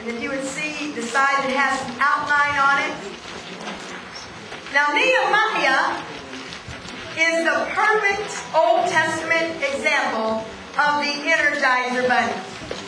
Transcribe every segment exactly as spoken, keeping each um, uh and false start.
And if you would see the side that has an outline on it. Now, Nehemiah is the perfect Old Testament example of the Energizer Bunny.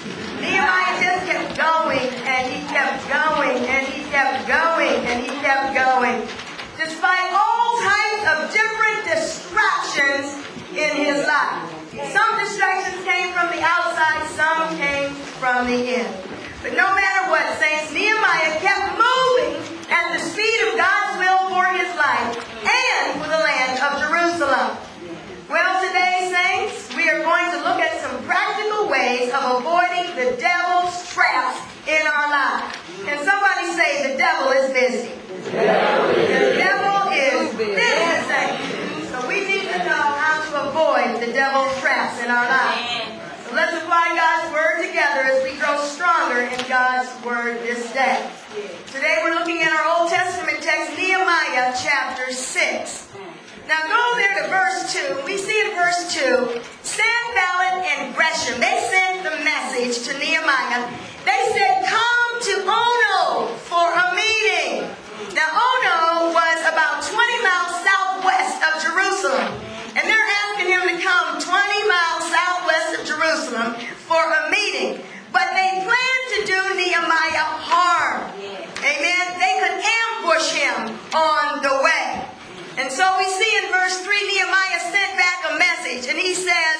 Nehemiah just kept going, and he kept going, and he kept going, and he kept going. Despite all types of different distractions in his life. Some distractions came from the outside, some came from the in. But no matter what, saints, Nehemiah kept moving at the speed of God's will for his life and for the land of Jerusalem. Well, today, saints, we are going to look at some practical ways of avoiding the devil's traps in our lives. Can somebody say the devil is busy? The devil is, the devil is busy, saints. So we need to know how to avoid the devil's traps in our lives. So let's apply God's word together as we grow stronger in God's word this day. Today we're looking at our Old Testament text, Nehemiah chapter six. Now go there to verse two. We see in verse two, Sanballat and Geshem, they sent the message to Nehemiah. They said, come to Ono for a meeting. Now Ono was about twenty miles southwest of Jerusalem. And they're asking him to come twenty miles southwest of Jerusalem for a meeting. But they planned to do Nehemiah harm. Amen. They could ambush him on the way. And so we see in verse three, Nehemiah sent back a message. And he says,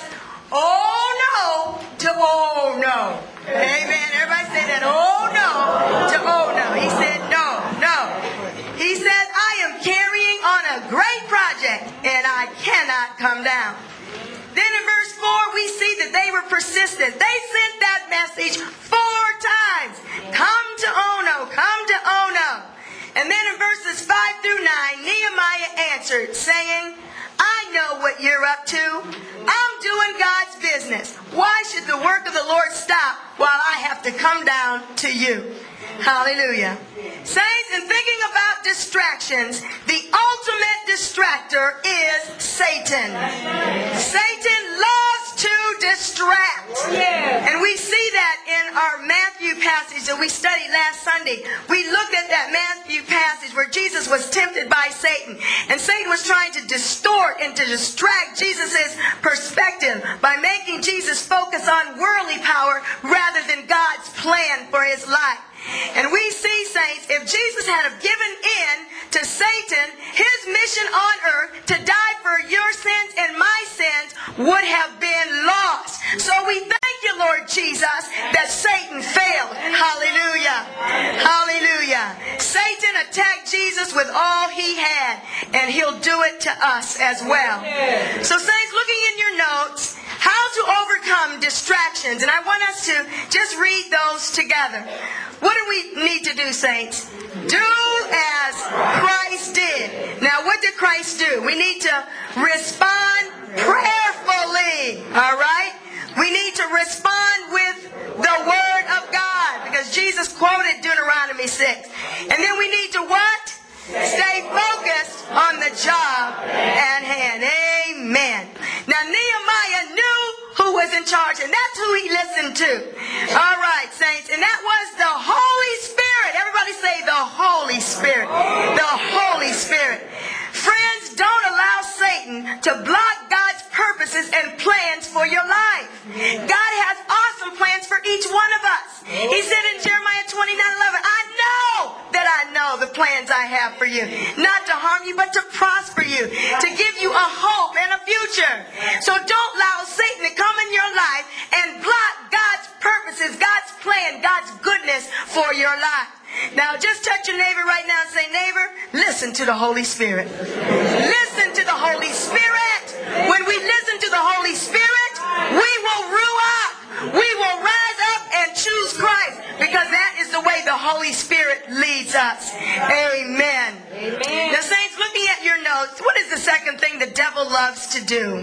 oh no to oh no. Amen. Everybody say that. Oh no to oh no. He said no, no. He said, I am carrying on a great project and I cannot come down. Then in verse four, we see that they were persistent. They sent that message four times. Come to Ono, come to Ono. And then in verses five through nine, Nehemiah answered, saying, I know what you're up to. I'm doing God's business. Why should the work of the Lord stop while I have to come down to you? Hallelujah. Saints, in thinking about distractions, the ultimate distractor is Satan. Satan loves to distract. And we see that in our Matthew passage that we studied last Sunday. We looked at that Matthew passage where Jesus was tempted by Satan. And Satan was trying to distort and to distract Jesus' perspective by making Jesus focus on worldly power rather than God's plan for his life. And we see, saints, if Jesus had given in to Satan, his mission on earth to die for your sins and my sins would have been lost. So we thank you, Lord Jesus, that Satan failed. Hallelujah. Hallelujah. Satan attacked Jesus with all he had, and he'll do it to us as well. So, saints, looking in your notes, how to overcome distractions. And I want us to just read those together. What do we need to do, saints? Do as Christ did. Now, what did Christ do? We need to respond prayerfully. All right? We need to respond with the Word of God, because Jesus quoted Deuteronomy six. And then we need to what? Stay focused on the job at hand. Amen. Now, Nehemiah knew who was in charge, and that's who he listened to. All right, saints, and that was the Holy Spirit. Everybody say the Holy Spirit. The Holy Spirit. Friends, don't allow Satan to block God's purposes and plans for your life. God has awesome plans for each one of us. He said in Jeremiah twenty-nine eleven, I know that I know the plans I have for you. Not to harm you, but to prosper you. To give you a hope and a future. So don't allow Satan to come in your life and block God's purposes, God's plan, God's goodness for your life. Now just touch your neighbor right now and say, neighbor, listen to the Holy Spirit. Listen to the Holy Spirit. When we listen to the Holy Spirit, we will ruach. We will rise up and choose Christ, because that is the way the Holy Spirit leads us. Amen. Amen. Now, saints, looking at your notes, what is the second thing the devil loves to do?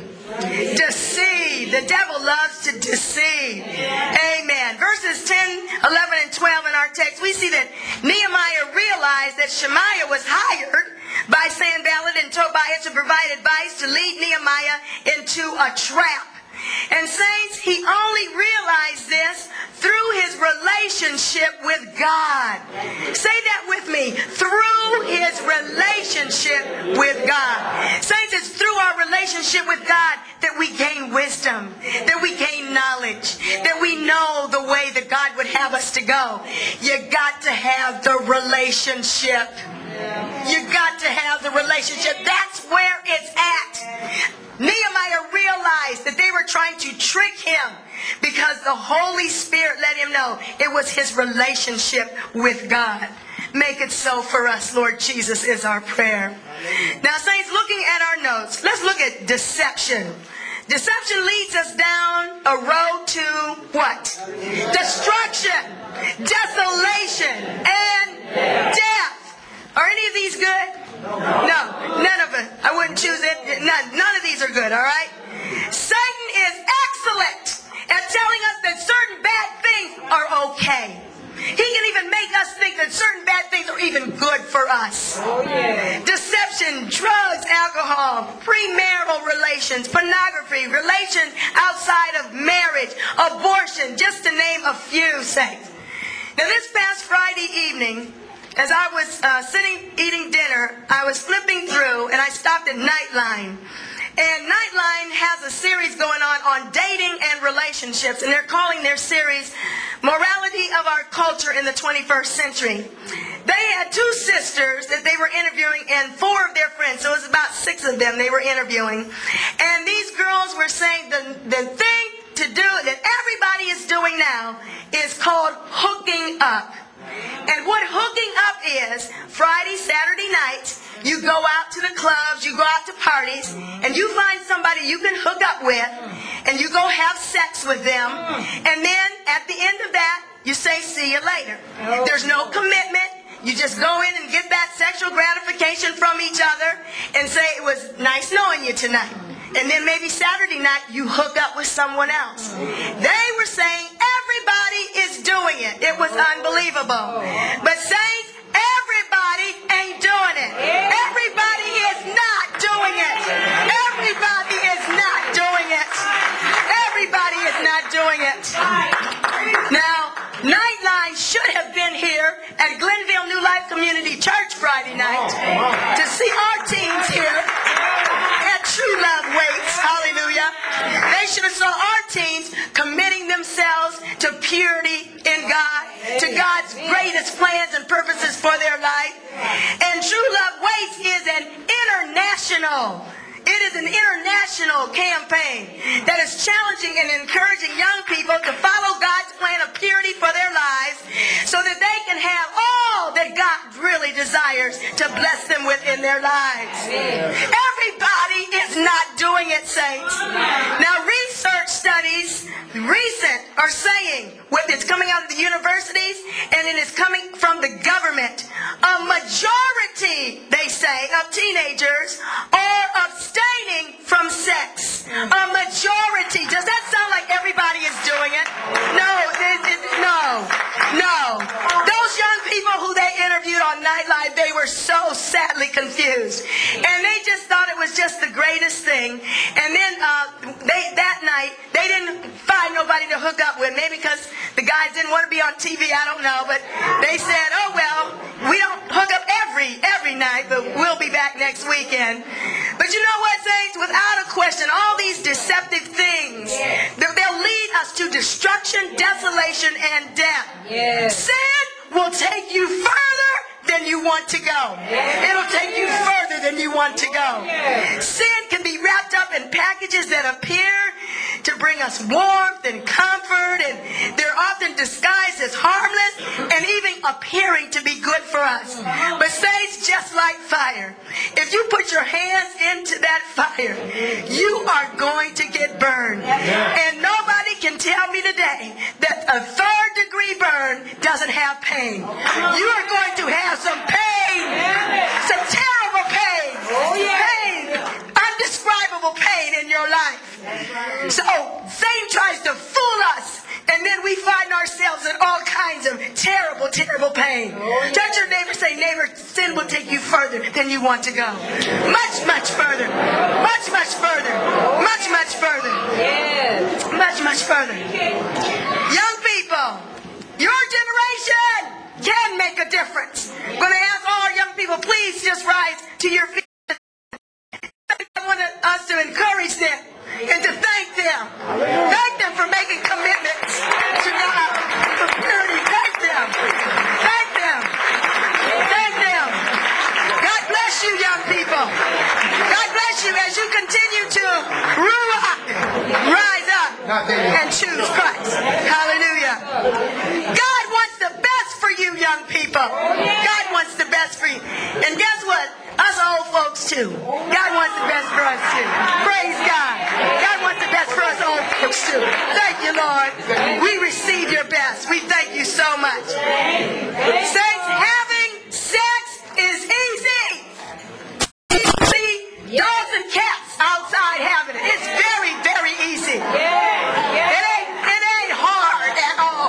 Deceive. The devil loves to deceive. Amen. Verses ten, eleven, and twelve in our text, we see that Nehemiah realized that Shemaiah was hired by Sanballat and Tobiah to provide advice to lead Nehemiah into a trap. And saints, he only realized this through his relationship with God. Say that with me. Through his relationship with God. Saints, it's through our relationship with God that we gain wisdom, that we gain knowledge, that we know the way that God would have us to go. You got to have the relationship. You got to have the relationship. That's where it's at. Nehemiah realized that they were trying to trick him because the Holy Spirit let him know it was his relationship with God. Make it so for us, Lord Jesus, is our prayer. Now, saints, looking at our notes, let's look at deception. Deception leads us down a road to what? Destruction, desolation, and death. Are any of these good? No, none of it. I wouldn't choose it. None. None of these are good, all right? Satan is excellent at telling us that certain bad things are okay. He can even make us think that certain bad things are even good for us. Oh, yeah. Deception, drugs, alcohol, premarital relations, pornography, relations outside of marriage, abortion, just to name a few, saints. Now, this past Friday evening, as I was uh, sitting eating dinner, I was flipping through and I stopped at Nightline. And Nightline has a series going on on dating and relationships, and they're calling their series Morality of Our Culture in the twenty-first Century. They had two sisters that they were interviewing and four of their friends, so it was about six of them they were interviewing. And these girls were saying the, the thing to do that everybody is doing now is called hooking up. And what hooking up is, Friday, Saturday nights, you go out to the clubs, you go out to parties, and you find somebody you can hook up with, and you go have sex with them, and then at the end of that, you say, see you later. There's no commitment. You just go in and get that sexual gratification from each other and say, it was nice knowing you tonight. And then maybe Saturday night, you hook up with someone else. They were saying everybody is doing it. It was unbelievable. But saints, everybody ain't doing it. Everybody is not doing it. Everybody is not doing it. Everybody is not doing it. Now, Nightline should have been here at Glenville New Life Community Church Friday night to see our teens here at True Love Waits. Hallelujah. They should have saw our teens committing themselves to purity in God, to God's greatest plans and purposes for their life. And True Love Waits is an international It is an international campaign that is challenging and encouraging young people to follow God's plan of purity for their lives so that they can have all that God really desires to bless them with in their lives. Everybody is not doing it, saints. Now, research studies, recent, are saying, with it's coming out of the universities and it is coming from the government, a majority, they say, of teenagers are abstaining from sex. A majority. Does that sound like everybody is doing it? No, it, it, no, no. Those young people who they interviewed on Nightline, they were so sadly confused. And they just thought it was just the greatest thing. And then uh, they that night, they didn't find nobody to hook up with. Maybe because the guys didn't want to be on T V, I don't know. But they said, oh, well, we don't hook up every, every night, but we'll be back next weekend. But you know what, saints? Without a question, all these deceptive things, they'll lead us to destruction, desolation, and death. Yes. Sin will take you further than you want to go. Yes. It'll take you further than you want to go. Yes. Sin can be wrapped up in packages that appear to bring us warmth and comfort, and they're often disguised as harmless and even appearing to be good for us. But saints, just like fire, if you put your hands into that fire, you are going to get burned. And nobody can tell me today that a third degree burn doesn't have pain. You are going to have some pain, some terrible pain, pain, undescribable pain in your life. So Satan tries to fool us, and then we find ourselves in all kinds of terrible, terrible pain. Touch your neighbor, say, neighbor, sin will take you further than you want to go. Much, much further. Much, much further. Much, much further. Much, much further. Young people, people, your generation can make a difference. I'm going to ask all our young people, please just rise to your feet. I want us to encourage them and to thank them. Thank them for making commitments to God, for purity. Thank them. Thank them. Thank them. God bless you, young people. God bless you as you continue to ruach, rise up, and choose Christ. Hallelujah. God wants the best for you, young people. God wants the best for you. And guess what? Us old folks too. God wants the best for us too. Praise God. God wants the best for us old folks too. Thank you, Lord. We receive your best. We thank you so much. Saints, having sex is easy. See, dogs and cats outside having it. It's very, very easy. It ain't, it ain't hard at all.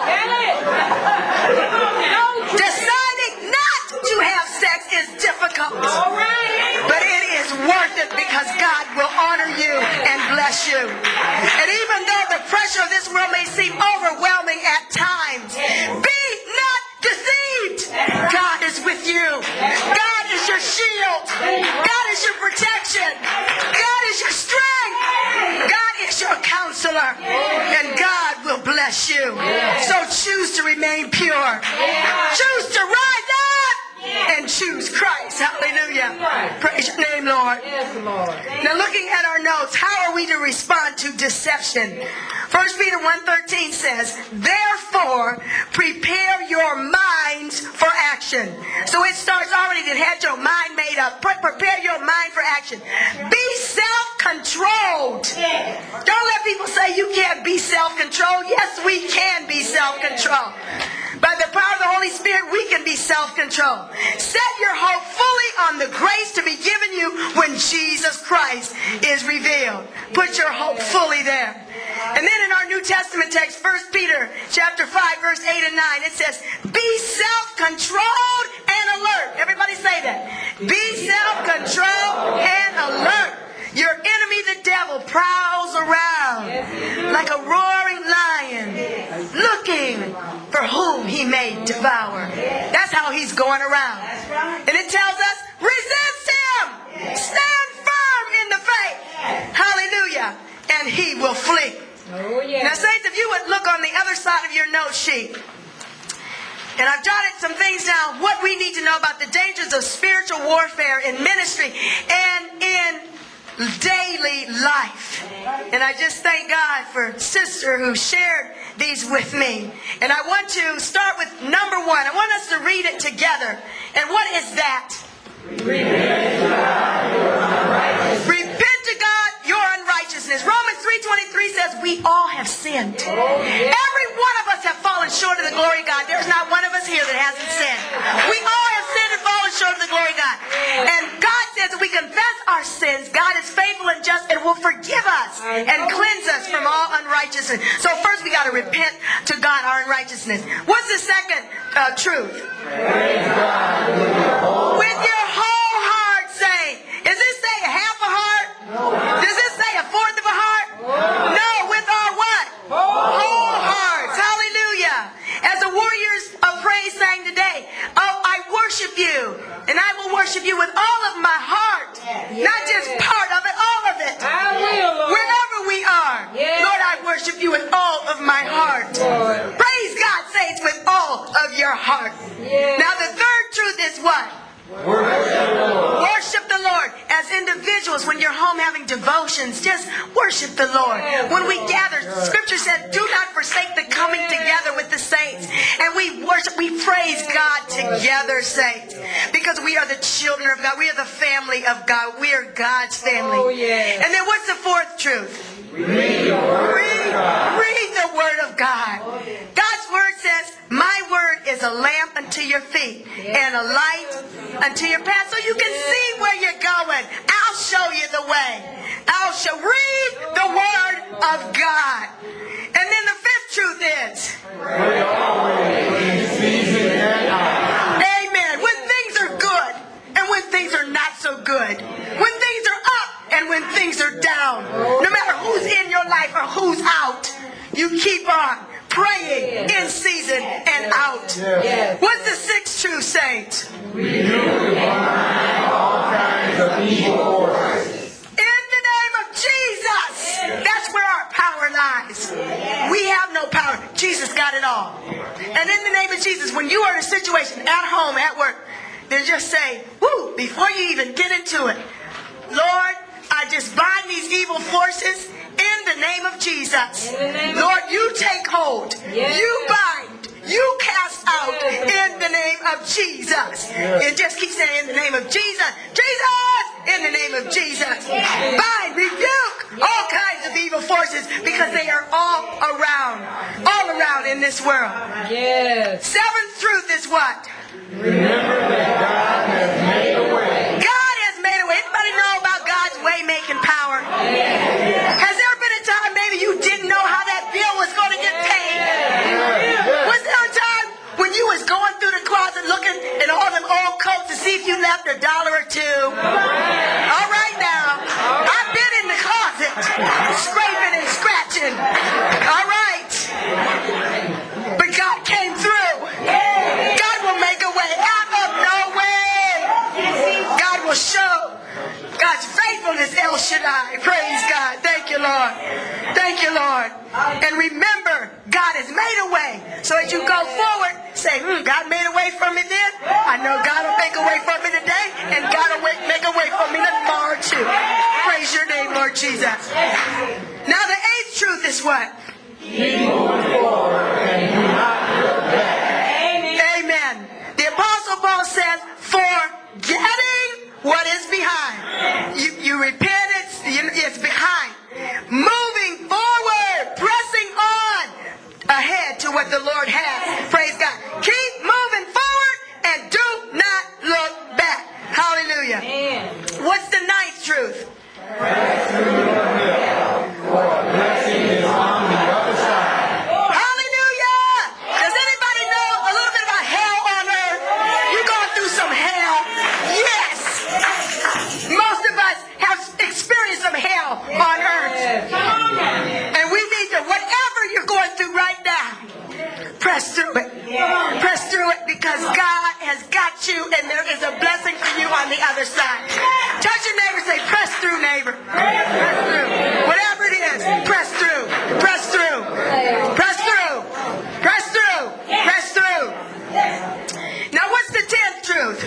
Deciding not to have sex is difficult. But it is worth it because God will honor you and bless you. And even though the pressure of this world may seem overwhelming at times, be not deceived. God is with you. God is your shield. God is your protection. God is your strength. God is your counselor. And God will bless you. So choose to remain pure. Choose to rise up and choose Christ. Hallelujah. Praise your name, Lord. Now looking at our notes, how are we to respond to deception? First Peter one thirteen says, therefore, prepare your minds for action. So it starts already that had your mind made up. Pre- prepare your mind for action. Be self-controlled. Don't let people say you can't be self-controlled. Yes, we can be self-controlled. By the power of the Holy Spirit, we can be self-controlled. Set your hope fully on the grace to be given you when Jesus Christ is revealed. Put your hope fully there. And then in our New Testament text, First Peter chapter five, verse eight and nine, it says, be self-controlled and alert. Everybody say that. Be self-controlled and alert. Your enemy, the devil, prowls around like a roaring lion, looking for whom he may devour. That's how he's going around. And it tells us, resist him. Stand firm in the faith. Hallelujah. And he will flee. Now, saints, if you would look on the other side of your note sheet, and I've jotted some things down, what we need to know about the dangers of spiritual warfare in ministry and in daily life. And I just thank God for Sister who shared these with me. And I want to start with number one. I want us to read it together. And what is that? Repent to God your unrighteousness. Romans three twenty-three says we all have sinned. Every one of us have fallen short of the glory of God. There's not one of us here that hasn't sinned. We all have sinned and fallen short of the glory of God. And God says if we confess our sins, God is faithful and just and will forgive us and cleanse us from all unrighteousness. So first we got to repent to God our unrighteousness. What's the second uh, truth? With your whole heart, say. Does this say half a heart? Does this say a fourth of a heart? No, with our what? Whole hearts. Hallelujah. As the warriors of praise sang today, oh, I worship you, and I will worship you with all of my heart. Not just part of it, all of it. Wherever we are. Lord, I worship you with all of my heart. Praise God, saints, with all of your heart. Now the third truth is what? Worship the Lord. Worship the Lord. As individuals, when you're home having devotions, just worship the Lord. When we gather, Scripture said, do not forsake the coming together with the saints. And we worship, we praise God together, saints. Because we are the children of God. We are the family of God. We are God's family. Oh, yeah. And then what's the fourth truth? Read the Word read, read the Word of God. God's Word says, my Word is a lamp unto your feet and a light unto your path. So you can see where you're going. I'll show you the way. I'll show. Read the Word of God. And then the fifth truth is, amen. When things are good and when things are not so good. When things are up and when things are down. No matter who's in your life or who's out, you keep on praying in in and out. Yes. What's the sixth truth, saints? Renew your mind all kinds of evil forces. In the name of Jesus. That's where our power lies. We have no power. Jesus got it all. And in the name of Jesus, when you are in a situation at home, at work, then just say, whoo, before you even get into it, Lord, I just bind these evil forces in the name of Jesus. Lord, you take hold. You bind. You cast out in the name of Jesus. And just keep saying in the name of Jesus. Jesus! In the name of Jesus. Bind, rebuke all kinds of evil forces because they are all around. All around in this world. Yes. Seventh truth is what? Remember that God has made a way. God has made a way. Anybody know about God's way-making power? Has there been a time maybe you didn't know how that bill was going to get paid? Was there a time when you was going through the closet looking at all them old coats to see if you left a dollar or two? All right now. I've been in the closet scraping and scratching. All right. But God came through. God will make a way out of no way. God will show God's faithfulness, El Shaddai. Praise God. Thank you, Lord. Thank you, Lord. And remember, God has made a way. So as you go forward, say, hmm, God made a way for me then. I know God will make a way for me today. And God will make a way for me tomorrow too. Praise your name, Lord Jesus. Now the eighth truth is what? Keep moving forward and do not look back. Amen. The Apostle Paul says, forgetting what is behind. You, you repent, it's, it's behind. Moving forward, pressing on ahead to what the Lord has. Praise God. Keep moving forward and do not look back. Hallelujah. Amen. What's the ninth truth? Press through your hell, for a blessing is on the other side. Hallelujah! Does anybody know a little bit about hell on earth? You're going through some hell. Yes! Most of us have experienced some hell on earth. And we need to, whatever you're going through right now, press through it. Press through it because God has got you and there is a blessing for you on the other side. Touch your neighbor, say, press through, neighbor. Press through. Whatever it is, press through. Press through. Press through. Press through. Press through. Now what's the tenth truth?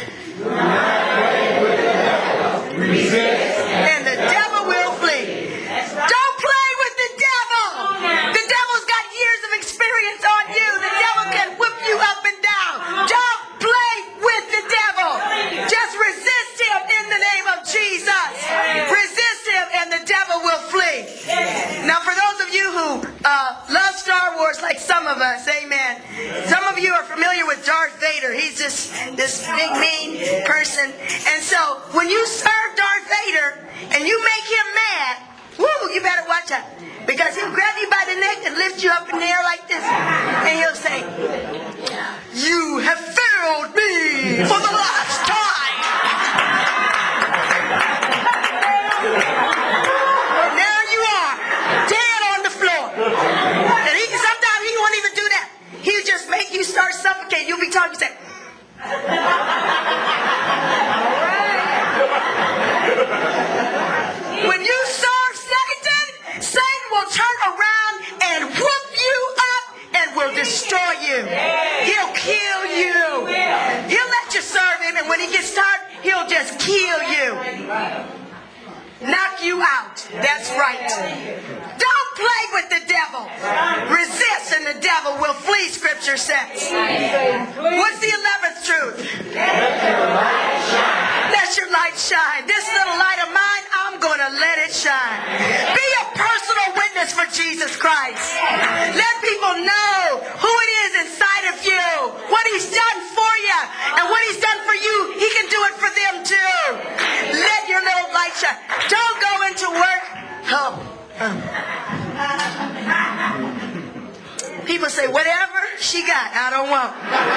And the devil will flee. Don't play with the devil. The devil's got years of experience on you. The devil can whip you up and down. Don't play with the devil. Just resist him in the name of Jesus. Resist him and the devil will flee. Now for those of you who uh, love Star Wars like some of us, amen. Some of you are familiar with Darth Vader. He's just this big mean person. And so when you serve Darth Vader and you make him mad, woo, you better watch out. Because he'll grab you by the neck and lift you up in the air like this. And he'll say, you have failed me for the last time. And there you are, dead on the floor. And he, sometimes he won't even do that. He'll just make you start suffocating. You'll be talking, you say, when you serve Satan, Satan will turn around and whoop you up and will destroy you. He'll kill you. He'll let you serve him, and when he gets tired, he'll just kill you. Knock you out. That's right. Don't play with the devil. Resist and the devil will flee, Scripture says. What's the eleventh truth? Let your light shine. This little light of mine, I'm going to let it shine. Be a personal witness for Jesus Christ. Let people know who it is inside of you, what he's done for you, and what he's done for you, he can do it for them too. Let your little light shine. Don't go into work. Oh. People say, whatever she got, I don't want.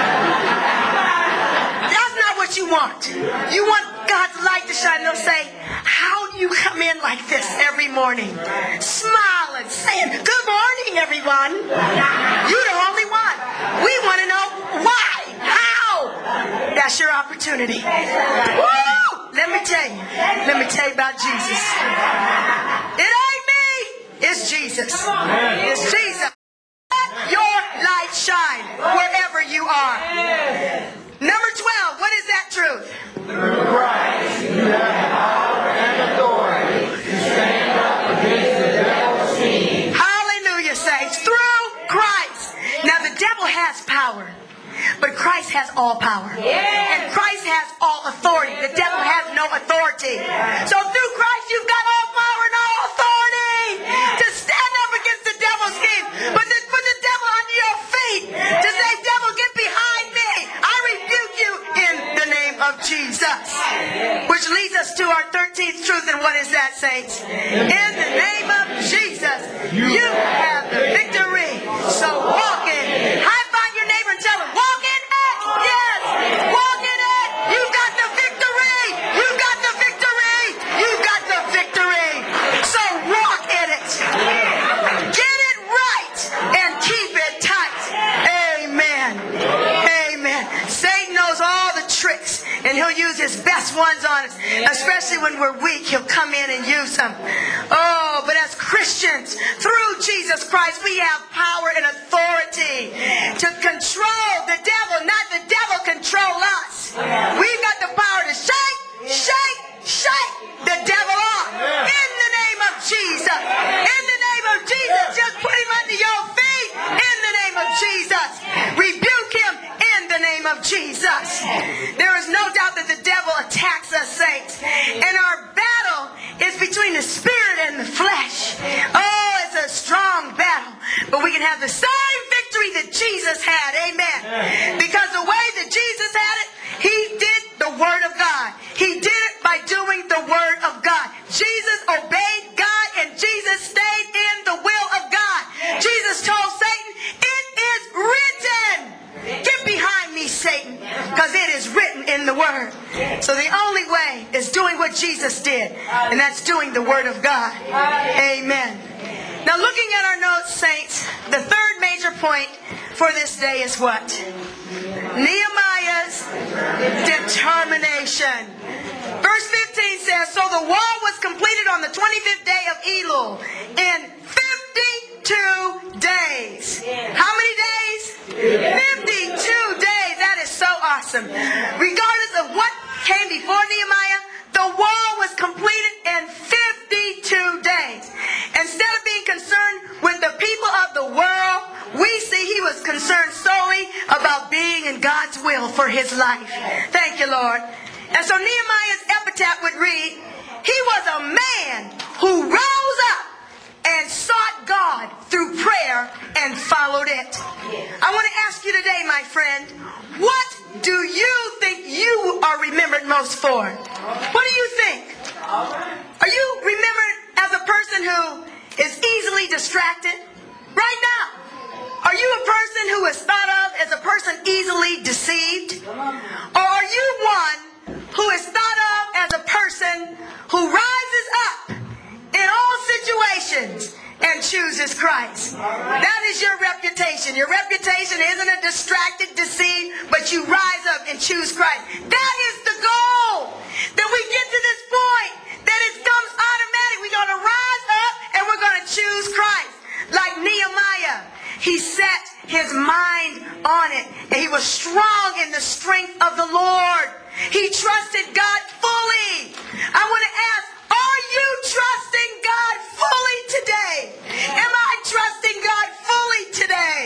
That's not what you want. You want God's light to shine. They'll say, how do you come in like this every morning? Smiling, saying, good morning, everyone. You're the only one. We want to know why, how. That's your opportunity. Woo! Let me tell you. Let me tell you about Jesus. It ain't me. It's Jesus. It's Jesus. Let your light shine wherever you are. Number twelve. What is that truth? Through Christ, you have power and authority to stand up against the devil's scheme. Hallelujah, saints. Through Christ. Now the devil has power, but Christ has all power. And Christ has all authority. The devil has no authority. So through Christ, you've got all power and all authority to stand up against the devil's scheme. But to put the devil under your feet, to say, devil, get behind me. I rebuke you in the name of Jesus. Which leads us to our thirteenth truth. And what is that, saints? In the name of Jesus, you have the victory. So walk in it. High five your neighbor and tell him, walk in it. Yes, walk in it. You've got the victory. You've got the victory. You've got the victory. So walk in it. Get it right and keep it tight. Amen. Amen. Satan knows all the tricks, and he'll use his best ones on us. Especially when we're weak, he'll come in and use them. Oh, but as Christians, through Jesus Christ, we have power and authority to control the devil, not the devil control us. We've got the power to shake, shake, shake the devil off. In the name of Jesus. In the name of Jesus. Just put him under your feet. In the name of Jesus. Rebuke him in the name of Jesus. There is no doubt that the devil attacks us, saints. And our battle is between the spirit and the flesh. Oh, it's a strong battle. But we can have the same victory that Jesus had. Amen. Because the way that Jesus had it, he did the word of God. He did it by doing the word of God. Jesus obeyed God, and Jesus stayed in the will of God. Jesus told Satan, it is written. Get behind me, Satan, because it is written in the word. So the only way is doing what Jesus did, and that's doing the word of God. Amen. Now, looking at our notes, saints, the third major point for this day is what? Nehemiah's determination. Verse fifteen says, so the wall was completed on the twenty-fifth day of Elul in fifty-two days. How many days? fifty-two days. That is so awesome. Regardless of what came before Nehemiah, the wall was completed in fifty-two days. Instead of being concerned with the people of the world, we see he was concerned solely about being in God's will for his life. Thank you, Lord. And so Nehemiah's epitaph would read, he was a man who rose up and sought God through prayer and followed it. I want to ask you today, my friend, what do you think you are remembered most for? What do you think? Are you remembered as a person who is easily distracted? Right now. Are you a person who is thought of as a person easily deceived? Or are you one who is thought of as a person who rises up in all situations and chooses Christ? That is your reputation. Your reputation isn't a distracted, deceived, but you rise up and choose Christ. That is the goal. That we get to this point, that it comes automatic. We're going to rise up and we're going to choose Christ. Like Nehemiah, he set his mind on it, and he was strong in the strength of the Lord. He trusted God fully. I want to ask, are you trusting God fully today? Am I trusting God fully today?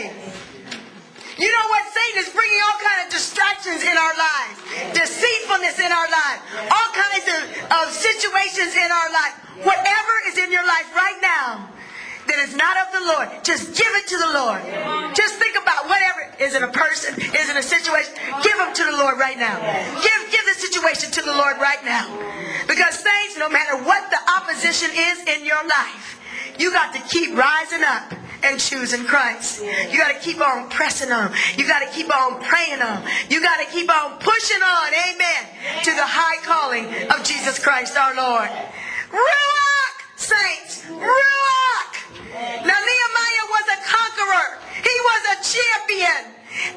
You know what? Satan is bringing all kinds of distractions in our lives, deceitfulness in our lives, all kinds of, of situations in our life. Whatever is in your life right now that is not of the Lord, just give it to the Lord. Just think about whatever. Is it a person? Is it a situation? Give them to the Lord right now. Give, give the situation to the Lord right now. Because saints, no matter what the opposition is in your life, you got to keep rising up and choosing Christ. You got to keep on pressing on. You got to keep on praying on. You got to keep on pushing on, amen, to the high calling of Jesus Christ our Lord. Ruach, saints, Ruach. Now Nehemiah was a conqueror. He was a champion.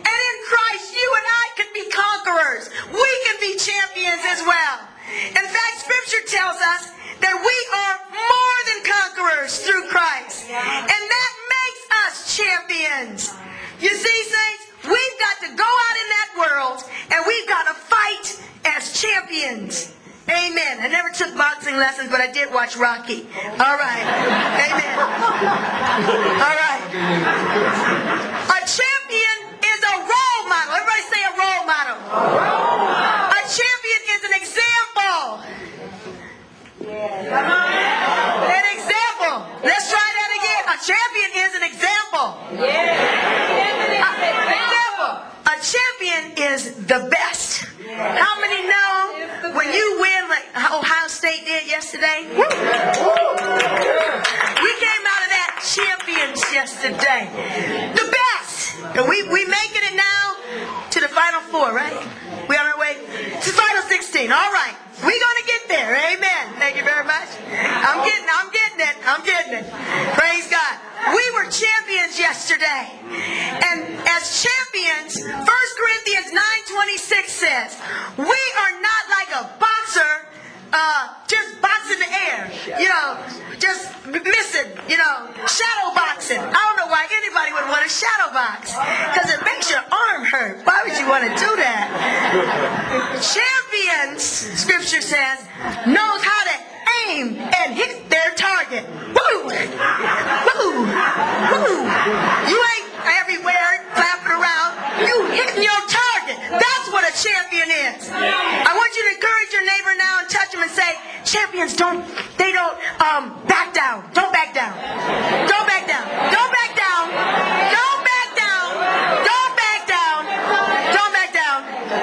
conquerors. We can be champions as well. In fact, Scripture tells us that we are more than conquerors through Christ. And that makes us champions. You see, saints, we've got to go out in that world and we've got to fight as champions. Amen. I never took boxing lessons, but I did watch Rocky. All right. Amen. All right. A champion is a role model. Everybody say a role model. A champion is an example. An example. Let's try that again. A champion is an example. An example. A champion is the best. How many know when you win like Ohio State did yesterday? Woo! We came out of that champions yesterday. The best. And we we making it now to the Final Four, right? We on our way to Final sixteen. All right. We're going to get there. Amen. Thank you very much. I'm getting I'm getting it. I'm getting it. Praise God. We were champions yesterday. And as champions, First Corinthians nine twenty-six says, we are not like a boxer uh, just boxing the air. You know, just missing, you know, shadow boxing. I don't know why anybody would want to shadow box. Because it makes your arm hurt. Why would you want to do that? Champions, Scripture says, knows how to aim and hit their target. Woo! Woo! Woo! You ain't everywhere clapping around. You hitting your target. That's what a champion is. I want you to encourage your neighbor now and touch him and say, champions don't, they don't um, back down. Don't back down. Don't back down. Don't back down. Don't back down. Don't back down. Don't back down.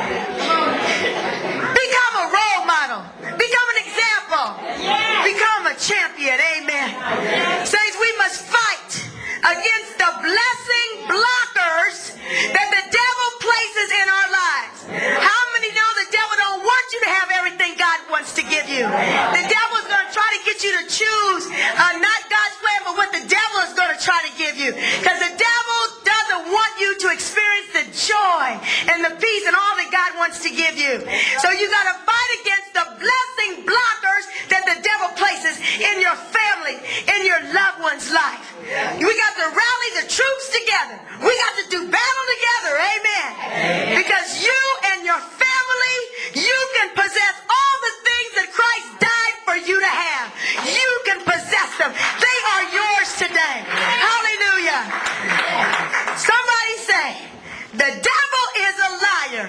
Become a role model. Become an example. Become a champion. Amen. Saints, we must fight against the blessing blockers that the devil places in our lives. How many know the devil don't want you to have everything God wants to give you? The devil is going to try to get you to choose uh, not God's plan, but what the devil is going to try to give you. Because the devil doesn't want you to experience the joy and the peace and all that God wants to give you. So you got to fight against the blessing blockers that the devil places in your family, in your loved one's life. We got to rally the troops together. We got to do battle together. Amen. Because you and your family, you can possess all the things that Christ died for you to have. You can possess them. They are yours today. Hallelujah. Somebody say, the devil is a liar.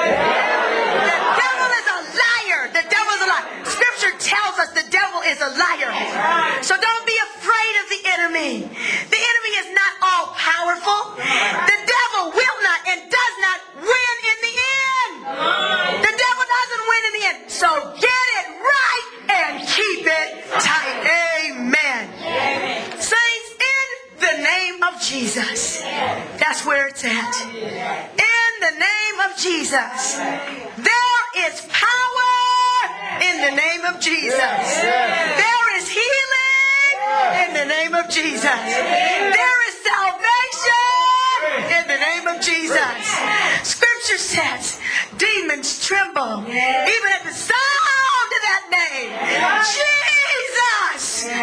The devil is a liar. The devil is a liar. Scripture tells us the devil is a liar. So don't be afraid of the enemy. The enemy is not all powerful. The devil will not and does not win in the end. The devil doesn't win in the end. So get it right and keep it tight. Amen. Saints, in the name of Jesus. That's where it's at. In the name of Jesus. There is power in the name of Jesus. There is healing in the name of Jesus. There is salvation in the name of Jesus. Scripture says demons tremble even at the sound of that name. Jesus!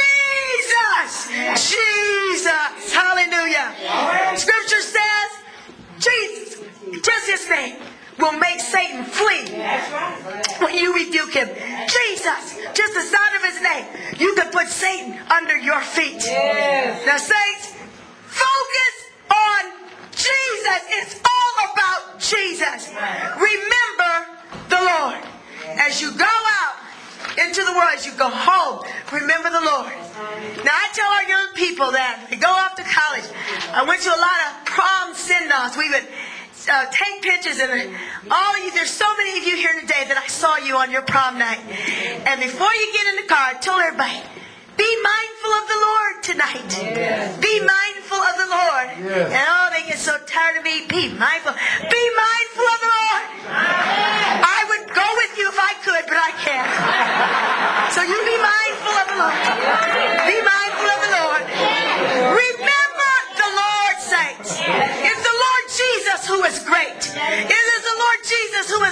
Jesus! Jesus! Hallelujah! Scripture says Jesus, just his name, will make Satan flee when you rebuke him. Jesus, just the sound of his name, you can put Satan under your feet. Yes. Now, saints, focus on Jesus. It's all about Jesus. Remember the Lord. As you go out into the world, as you go home, remember the Lord. Now, I tell our young people that they go off to college. I went to a lot of prom send-offs. We would Uh, take pictures, and all of you, there's so many of you here today that I saw you on your prom night. And before you get in the car, I told everybody, be mindful of the Lord tonight. Yes. Be mindful of the Lord. Yes. And oh, they get so tired of me. Be mindful. Be mindful of the Lord. I would go with you if I could, but I can't. So you be mindful of the Lord. Be mindful of the Lord. Remember the Lord, saints. It's the Lord Jesus who is great. It is the Lord Jesus who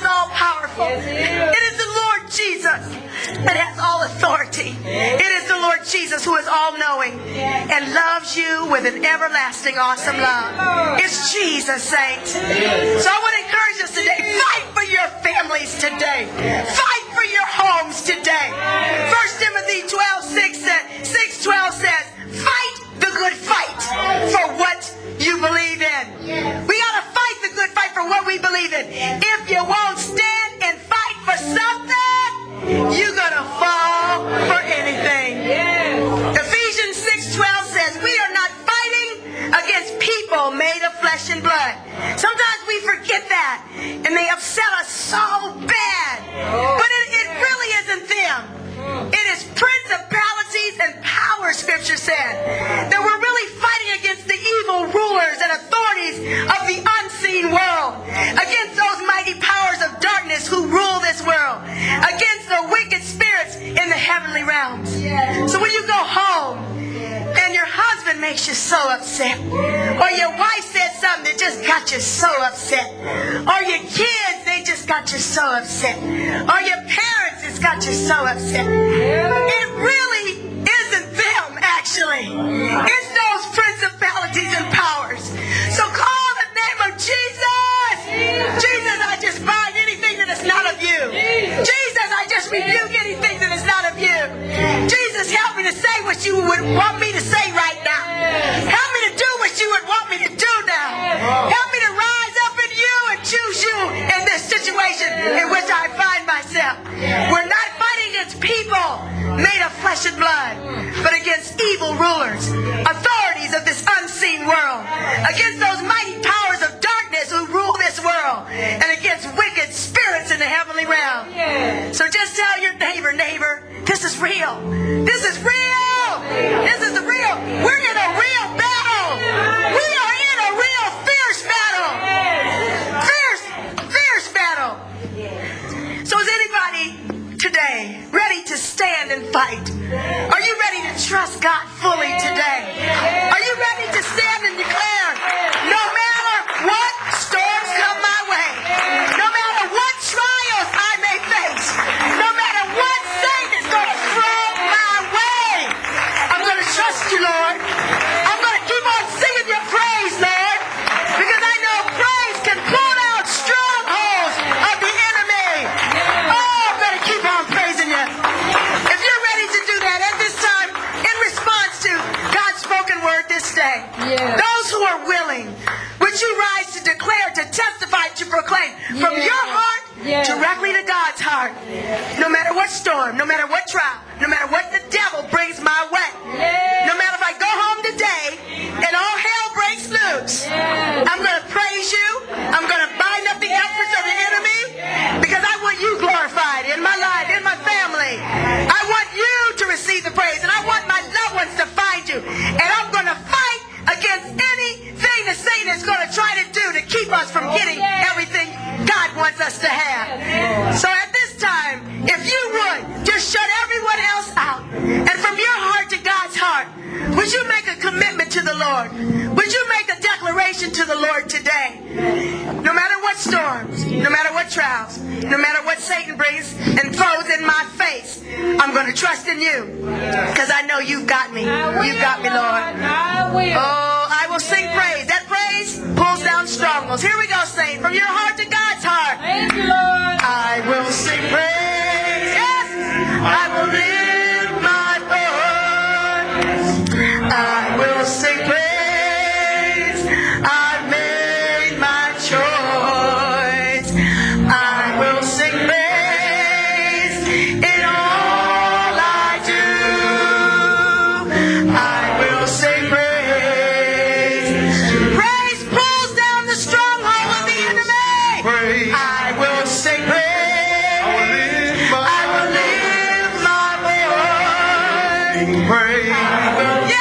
Yes, he is. It is the Lord Jesus that has all authority. It is the Lord Jesus who is all-knowing and loves you with an everlasting, awesome love. It's Jesus, saints. So I want to encourage us today. Fight for your families today. Fight for your homes today. First Timothy twelve, six twelve says, fight the good fight for what you believe in. We got to fight the good fight for what we believe in. If you won't stand and fight for something, you're going to fall for anything. Ephesians six twelve says, we are not fighting against people made of flesh and blood. Sometimes we forget that, and they upset us so bad. But it, it really isn't them. It is principalities and powers, Scripture said, that we're really fighting against the evil rulers and authorities of the unseen world, against those mighty powers of darkness who rule this world, against the wicked spirits in the heavenly realms. So when you go home and your husband makes you so upset, or your wife said something that just got you so upset, or your kids, they just got you so upset, or your parents just got you so upset, it really isn't them, actually. It's those principalities and powers. So call the name of Jesus. Jesus, I just bind anything that is not of you. Jesus, I just rebuke anything that is not of you. Jesus, help me to say what you would want me to say right now. Help me to do what you would want me to do now. Help me to rise up in you and choose you in this situation in which I find myself. We're not fighting against people made of flesh and blood, but against evil rulers, authorities of this unseen world, against those mighty powers of darkness who rule this world, and against wicked spirits in the heavenly realm. So just tell your neighbor, neighbor, this is real. This is real. This is the real. We're in a real battle. We are in a real fierce battle. Fierce, fierce battle. So is anybody today ready to stand and fight? Are you ready to trust God fully today? Are you ready to stand and declare, no matter what storms come my way, no matter what trials I may face, no matter what Satan is going to throw my way, I'm going to trust you, Lord. I'm going to keep on singing your praise, Lord, because I know praise can pull out strongholds of the enemy. Oh, I'm going to keep on praising you. If you're ready to do that at this time, in response to God's spoken word this day, Yes. those who are willing, would you rise to declare, to testify, to proclaim from Yes. your heart Yes. directly to God's heart, no matter what storm, no matter what trial, no matter what the devil brings my way, Yes. no matter if I go home today and all hell breaks loose, Yes. I'm going to praise you. I'm going to bind up the efforts of the enemy because I want you glorified in my life, in my family. I want you to receive the praise, and I want my loved ones to find you. And I'm going to fight against anything that Satan is going to try to do to keep us from getting everything God wants us to have. So at this time, if you would, just shut everyone else out. And from your heart to God's heart, would you make a commitment to the Lord? Would you make a declaration to the Lord today? No matter what storms, no matter what trials, no matter what Satan brings and throws in my face, I'm going to trust in you because I know you've got me. You've got me, Lord. I will. Oh, I will sing praise. That praise pulls down strongholds. Here we go, saint. From your heart to God's heart. Thank you, Lord. I will sing praise. Yes, I will lift my voice. I will sing praise. I've made my choice. I will sing praise in all I do. I will sing praise. Praise pulls down the stronghold of the enemy. Praise. I will sing praise. I will lift my I will lift my voice. praise. Yes.